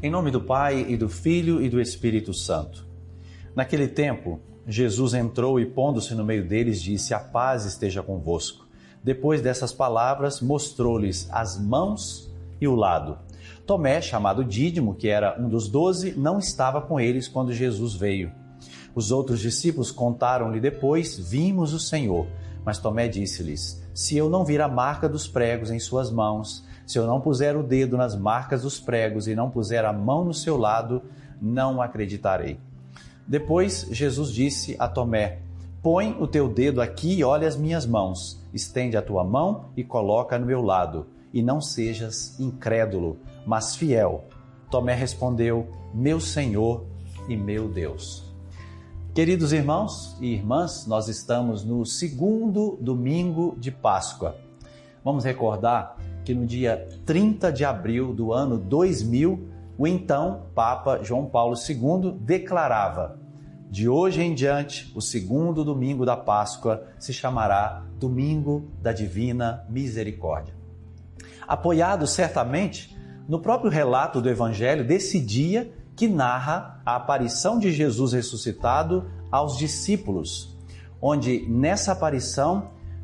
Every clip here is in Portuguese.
Em nome do Pai, e do Filho, e do Espírito Santo. Naquele tempo, Jesus entrou e, pondo-se no meio deles, disse: a paz esteja convosco. Depois dessas palavras, mostrou-lhes as mãos e o lado. Tomé, chamado Dídimo, que era um dos 12, não estava com eles quando Jesus veio. Os outros discípulos contaram-lhe depois: vimos o Senhor. Mas Tomé disse-lhes: se eu não vir a marca dos pregos em suas mãos, se eu não puser o dedo nas marcas dos pregos e não puser a mão no seu lado, não acreditarei. Depois Jesus disse a Tomé: põe o teu dedo aqui e olha as minhas mãos. Estende a tua mão e coloca no meu lado. E não sejas incrédulo, mas fiel. Tomé respondeu: meu Senhor e meu Deus. Queridos irmãos e irmãs, nós estamos no segundo domingo de Páscoa. Vamos recordar que no dia 30 de abril do ano 2000, o então Papa João Paulo II declarava: de hoje em diante, o segundo domingo da Páscoa se chamará Domingo da Divina Misericórdia. Apoiado certamente no próprio relato do Evangelho desse dia que narra a aparição de Jesus ressuscitado aos discípulos, onde nessa aparição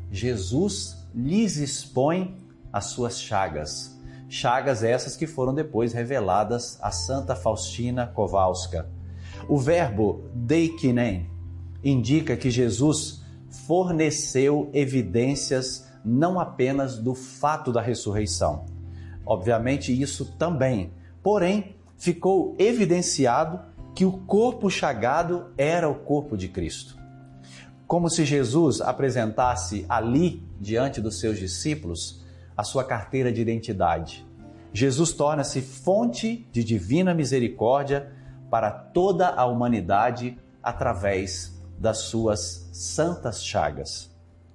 Jesus lhes expõe as suas chagas. Chagas essas que foram depois reveladas a Santa Faustina Kowalska. O verbo deikinen indica que Jesus forneceu evidências não apenas do fato da ressurreição. Obviamente isso também, porém ficou evidenciado que o corpo chagado era o corpo de Cristo. Como se Jesus apresentasse ali, diante dos seus discípulos, a sua carteira de identidade. Jesus torna-se fonte de divina misericórdia para toda a humanidade através das suas santas chagas.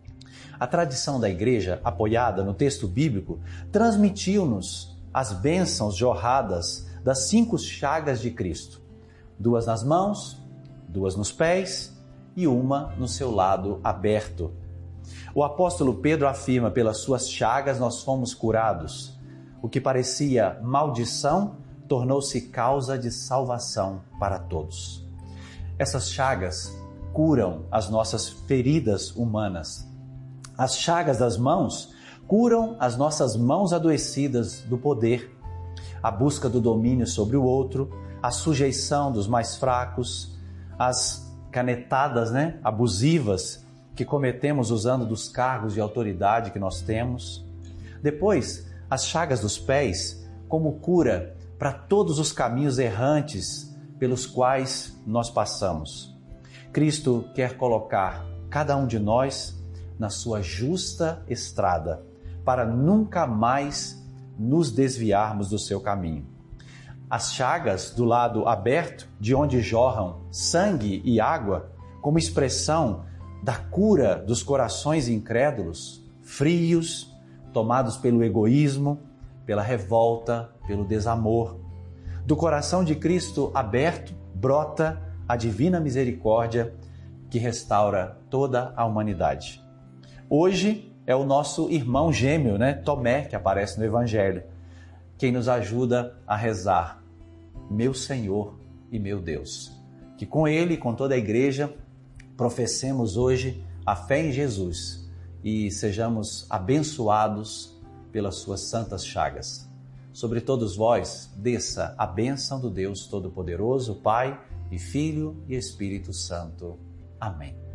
A tradição da Igreja, apoiada no texto bíblico, transmitiu-nos as bênçãos jorradas das 5 chagas de Cristo. 2 nas mãos, 2 nos pés e 1 no seu lado aberto. O apóstolo Pedro afirma: pelas suas chagas nós fomos curados. O que parecia maldição tornou-se causa de salvação para todos. Essas chagas curam as nossas feridas humanas. As chagas das mãos curam as nossas mãos adoecidas do poder, a busca do domínio sobre o outro, a sujeição dos mais fracos, as canetadas, abusivas que cometemos usando dos cargos de autoridade que nós temos. Depois, as chagas dos pés como cura para todos os caminhos errantes pelos quais nós passamos. Cristo quer colocar cada um de nós na sua justa estrada, para nunca mais nos desviarmos do seu caminho. As chagas do lado aberto, de onde jorram sangue e água, como expressão da cura dos corações incrédulos, frios, tomados pelo egoísmo, pela revolta, pelo desamor. Do coração de Cristo aberto brota a divina misericórdia que restaura toda a humanidade. Hoje é o nosso irmão gêmeo, Tomé, que aparece no Evangelho, quem nos ajuda a rezar: meu Senhor e meu Deus. Que com ele e com toda a Igreja professemos hoje a fé em Jesus e sejamos abençoados pelas suas santas chagas. Sobre todos vós desça a bênção do Deus Todo-Poderoso, Pai e Filho e Espírito Santo. Amém.